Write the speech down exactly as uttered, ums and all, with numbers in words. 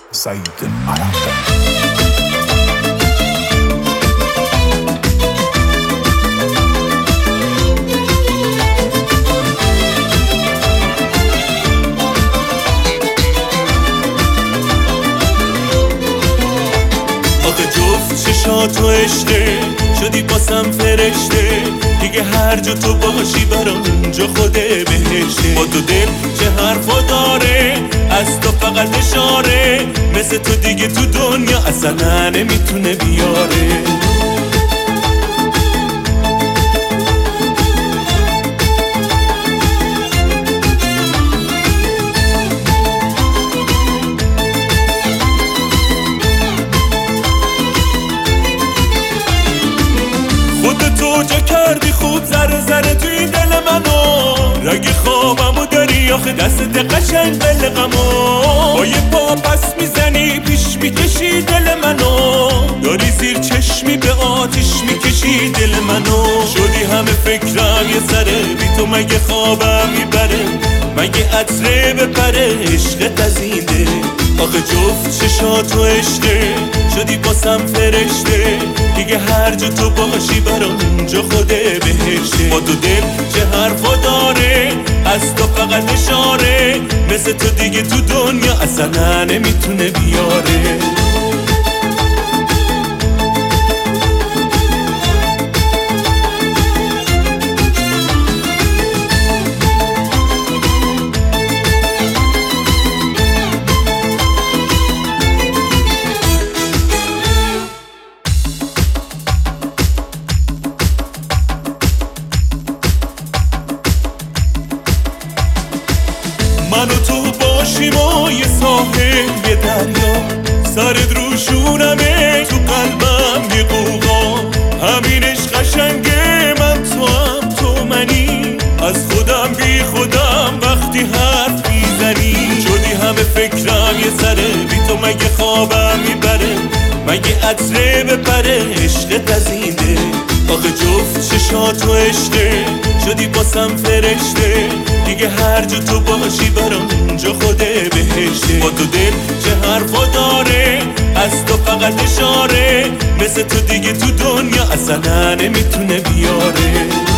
سعید عرب. آخه جفت چشاتو عشقه شدی باسم فرشته، دیگه هر جا تو باشی برام اونجا خوده بهشته. با تو دل چه حرفا داره، از تو فقط اشاره، مثل تو دیگه تو دنیا اصلا نمیتونه بیاره. خودتو جا کردی خوب ذره ذره توی دل منو، رگ خوابمو داری آخه دستت قشنگ بلغمو. با یه پا پس میزنی پیش میکشی دل منو، داری زیر چشمی به آتیش میکشی دل منو. شدی همه فکرم یه سره، بی تو مگه خوابم میبره، مگه عطره بپره عشقت از این دل. آخه جفت چشاتو عشقه شدی باسم فرشته، دیگه هر جا تو باشی برام اونجا خوده بهشته. با تو دل چه حرفا داره، از تو فقط اشاره، مثل تو دیگه تو دنیا اصلا نمیتونه بیاره. من و تو باشیم و یه ساحل یه دریا، سرت روشونمه تو قلبم یه قوقا. همینش قشنگه، من تو هم تو منی، از خودم بی خودم وقتی حرف میزنی. شدی همه فکرم یه سره، بی تو مگه خوابم میبره، مگه عطره بپره عشقت از این دل. آخه جفت چشاتو عشقه شدی باسم فرشته، دیگه هر جا تو باشی برام اونجا خوده بهشته. با تو دل چه حرفا داره، از تو فقط اشاره، مثل تو دیگه تو دنیا اصلا نمیتونه بیاره.